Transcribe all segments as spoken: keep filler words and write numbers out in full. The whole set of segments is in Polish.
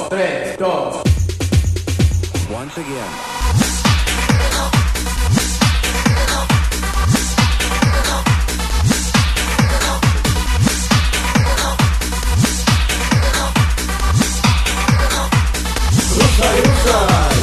dos, tres, dos. Once again. Ruszaj, ruszaj!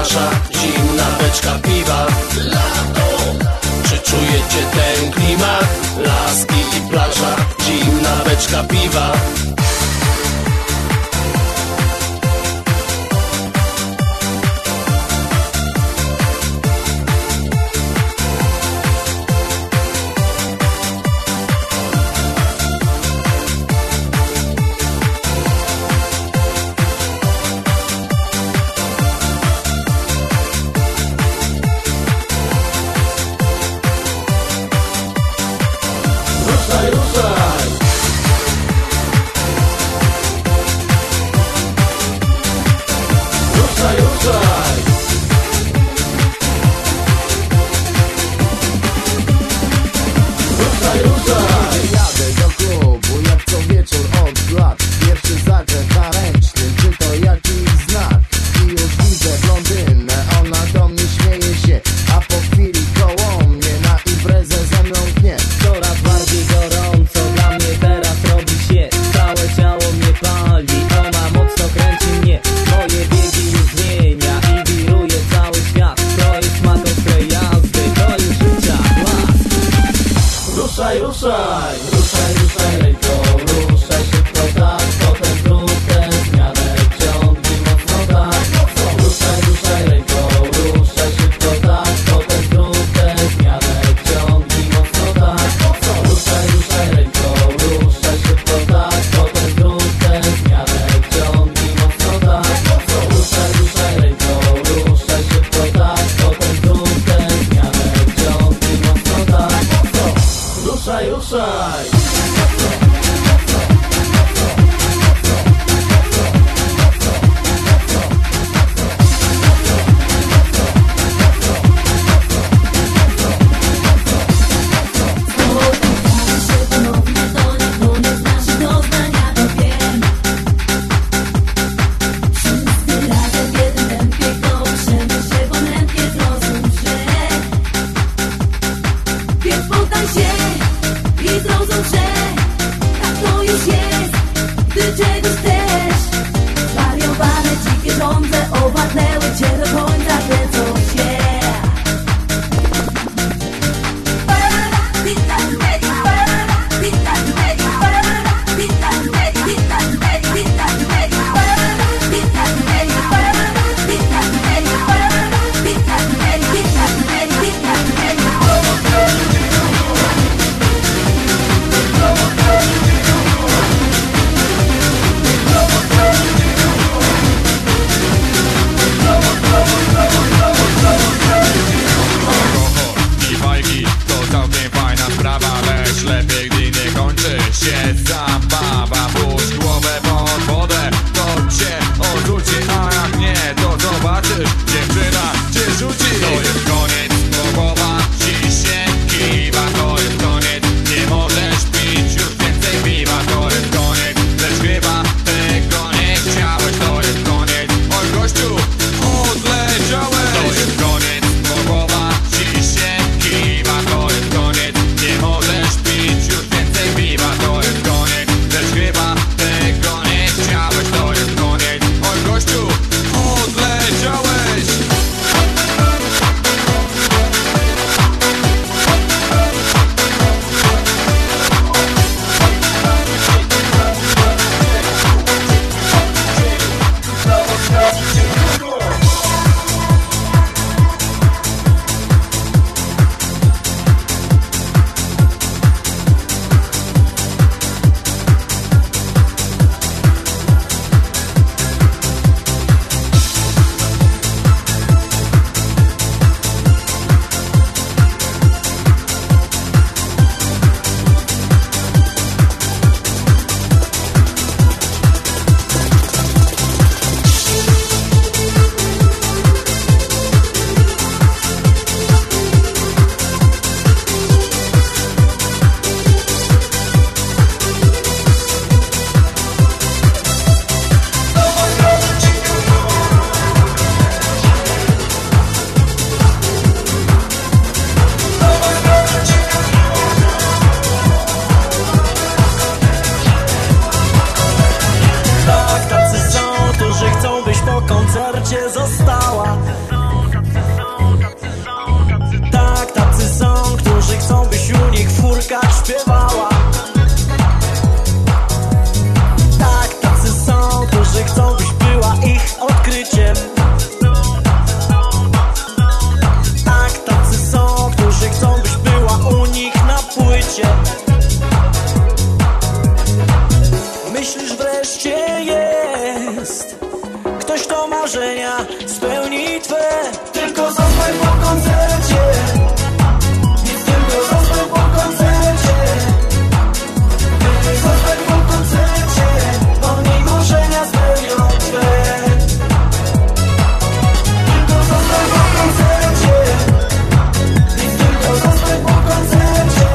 plaża, zimna beczka piwa. Lato! Czy czujecie ten klimat? Laski i plaża, zimna beczka piwa. Ruszaj, ruszaj! Ruszaj, ruszaj! Ruszaj, ruszaj! Jadę do klubu jak co wieczór od lat. Pierwszy zakręt na ręcznym, czy to jakiś znak? I już widzę blondynę, ona do mnie śmieje się, a po chwili koło mnie na imprezę ze mną pnie. Coraz bardziej gorąco dla mnie teraz robi się. Całe ciało mnie pali, ona mocno kręci mnie. Moje biegi już zmienia i wiruje cały świat. To jest smak ostrej jazdy, to jest życia blask. Ruszaj, ruszaj! Ruszaj, ruszaj ręką, ruszaj szybko tak. Potem zrób tę zmianę, ciągnij mocno tak. Ruszaj, ruszaj ręką, ruszaj szybko tak. Potem zrób tę zmianę, ciągnij mocno tak. Ruszaj, ruszaj ręką, ruszaj szybko tak. Potem zrób tę zmianę, ciągnij mocno tak. Ruszaj, ruszaj ręką, ruszaj szybko tak. Potem zrób tę zmianę, ciągnij mocno tak. Ruszaj, ruszaj! Więc poddaj się i zrozum, że śpiewała. Tak, tacy są, którzy chcą, byś była ich odkryciem. Tak, tacy są, którzy chcą, byś była u nich na płycie. Myślisz wreszcie jest ktoś, kto marzenia spełni twe. Tylko zostań po koncercie. Nic tylko zostań po koncercie. Zostań po koncercie. Oni marzenia spełnią twe. Tylko zostań po koncercie. Nic tylko zostań po koncercie.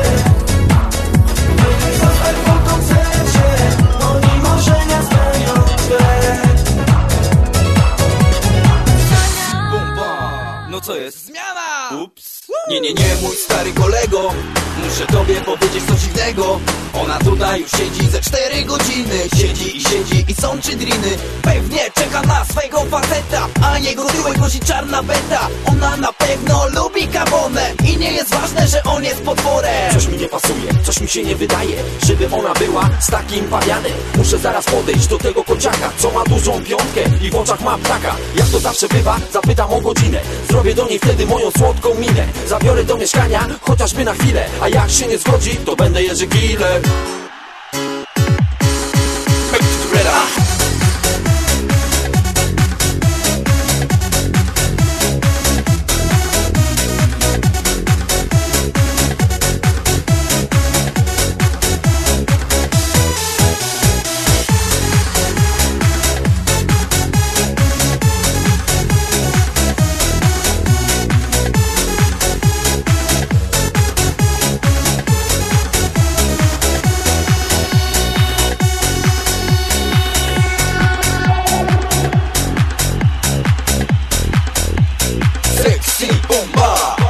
Zostań po koncercie. Oni marzenia spełnią twe. No co jest? Zmiana! Ups. Nie, nie, nie, mój stary kolego, muszę tobie powiedzieć coś dziwnego. Ona tutaj już siedzi ze cztery godziny. Siedzi i siedzi i sączy driny. Pewnie czeka na swego faceta, a jego tyłek nosi czarna beta. Ona na pewno lubi kabonę i nie jest ważne, że on jest potworem. Coś mi nie pasuje, coś mi się nie wydaje, żeby ona była z takim pawianem. Muszę zaraz podejść do tego kociaka, co ma dużą piątkę i w oczach ma ptaka. Jak to zawsze bywa, zapytam o godzinę. Zrobię do niej wtedy moją słodką minę. Zabiorę do mieszkania, chociażby na chwilę. A jak się nie zgodzi, to będę Jerzy Killer. Sexy bomba.